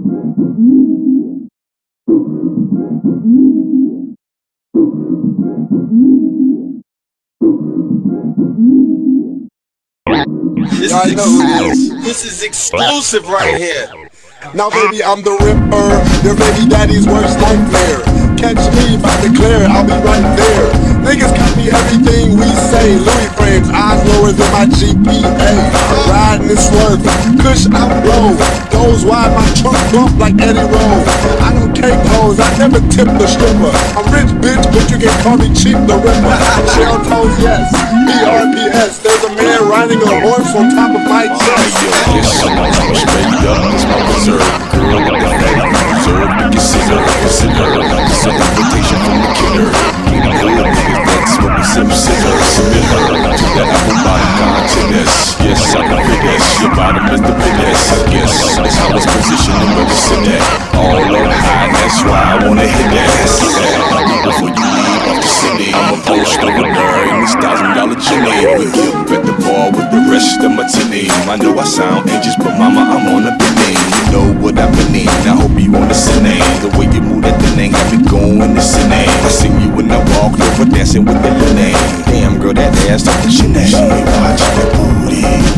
This is exclusive right here. Now baby, I'm the Ripper, your baby daddy's worst nightmare. Catch me if I declare, I'll be right there. Niggas copy everything we say. Louis frames, eyes lower than my GPA. Riding and swerving, kush out low. Goes wide, my trunk bump like Eddie Roll. I don't cake hoes, I never tip the stripper. I'm rich bitch, but you can call me Cheap the Ripper. Shell toes, yes, BRPS. There's a man riding a horse on top of my chest. Straight up, it's my reserve. Girl with the fat, reserve to consider. It's an invitation from the killer. Me and hood niggas, that's what we sip scissor. Submit her to the apple bottom contest. Yes, I can fit this. Your bottom is the biggest. I guess that's how it's positioned and where to sit at. All up high, that's why I wanna hit that. Before you leave off the city, I'm a post over there in this $1,000 Jenny. We get up at the bar with the rest of my team. I know I sound anxious, but mama, I'm on a binning. You know what I mean, I hope you wanna sing. The way you move that thing got me going to sing. I seen you when I walked over dancing with the Lene. Damn girl, that ass like the Chanel. She watch that booty.